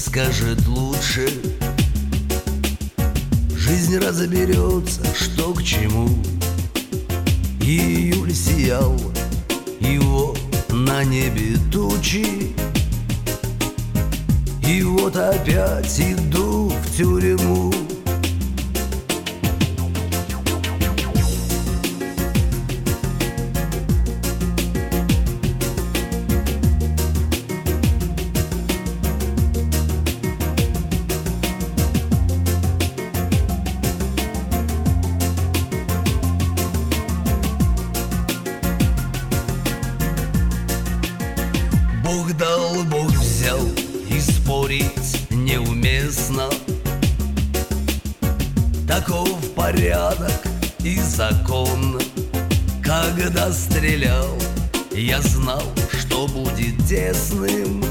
скажет лучше. Жизнь разберется, что к чему. Июль сиял, и вот на небе тучи. И вот опять иду в тюрьму. Бог дал, Бог взял, и спорить неуместно. Таков порядок и закон. Когда стрелял, я знал, что будет тесным.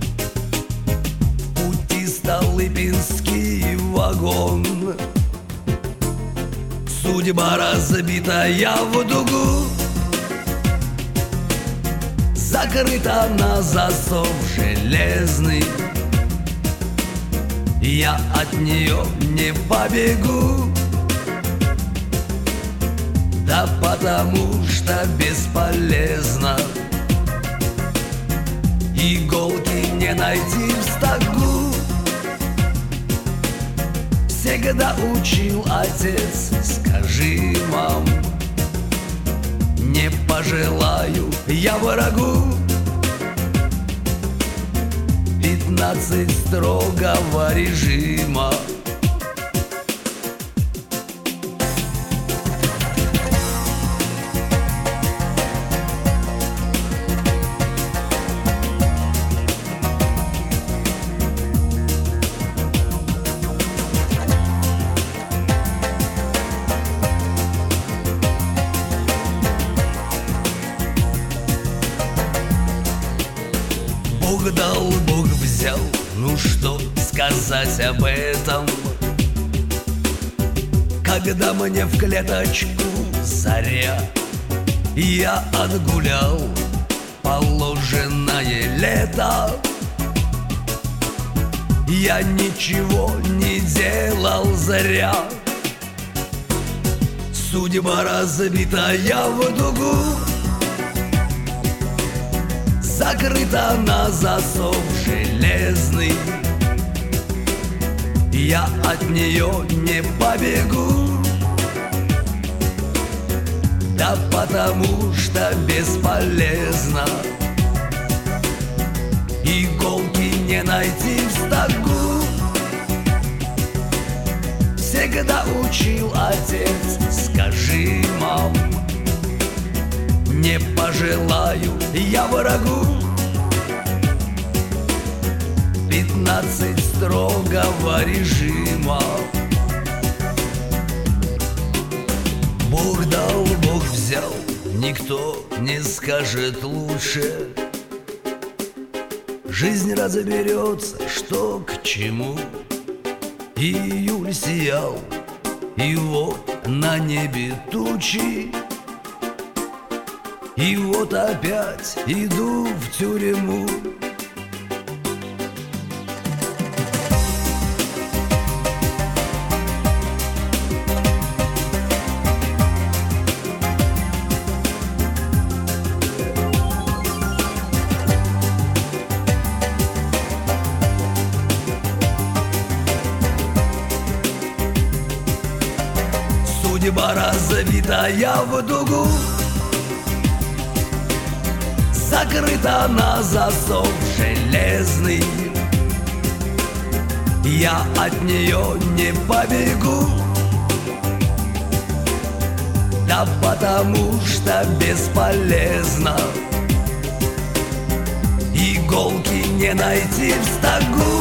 В пути Столыпинский вагон. Судьба разбитая в дугу, закрыта на засов железный. Я от нее не побегу, да потому что бесполезно. Иголки не найти в стогу. Всегда учил отец, скажи, мам, не пожелаю я врагу 15 строгого режима. Бог дал, Бог взял, ну что сказать об этом? Когда мне в клеточку заря, я отгулял положенное лето. Я ничего не делал зря. Судьба разбитая в дугу, закрыта на засов железный. Я от нее не побегу, да потому что бесполезно. Иголки не найти в стогу. Всегда учил отец, скажи, мам, не пожелаю я врагу 15 строгого режима. Бог дал, Бог взял, никто не скажет лучше. Жизнь разберется, что к чему. Июль сиял, и вот на небе тучи. И вот опять иду в тюрьму. Судьба разбитая в дугу, закрыта на засов железный. Я от нее не побегу, да потому что бесполезно. Иголки не найти в стогу.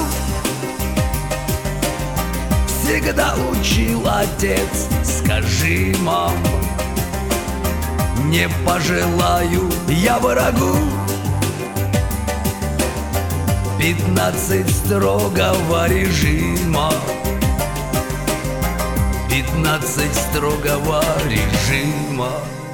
Всегда учил отец, скажи, мам, не пожелаю я врагу 15 строгого режима. 15 строгого режима.